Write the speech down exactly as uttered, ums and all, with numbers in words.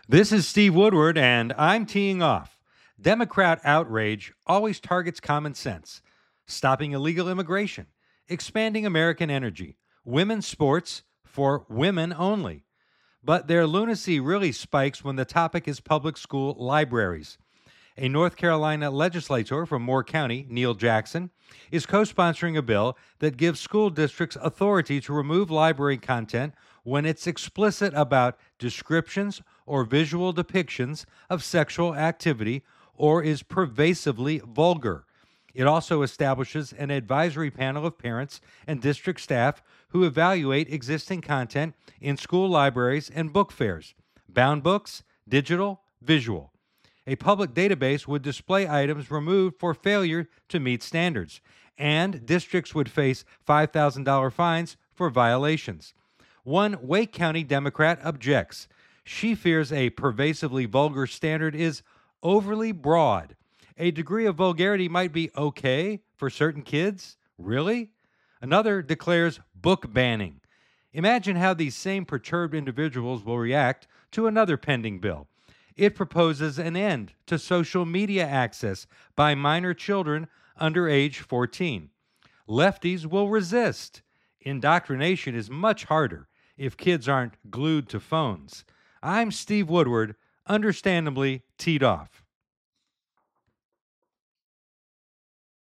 This is Steve Woodward, and I'm teeing off. Democrat outrage always targets common sense, stopping illegal immigration, expanding American energy, women's sports for women only. But their lunacy really spikes when the topic is public school libraries. A North Carolina legislator from Moore County, Neil Jackson, is co sponsoring a bill that gives school districts authority to remove library content when it's explicit about descriptions or visual depictions of sexual activity or is pervasively vulgar. It also establishes an advisory panel of parents and district staff who evaluate existing content in school libraries and book fairs, bound books, digital, visual. A public database would display items removed for failure to meet standards, and districts would face five thousand dollars fines for violations. One Wake County Democrat objects. She fears a pervasively vulgar standard is overly broad. A degree of vulgarity might be okay for certain kids. Really? Another declares book banning. Imagine how these same perturbed individuals will react to another pending bill. It proposes an end to social media access by minor children under age fourteen. Lefties will resist. Indoctrination is much harder if kids aren't glued to phones. I'm Steve Woodward, understandably teed off.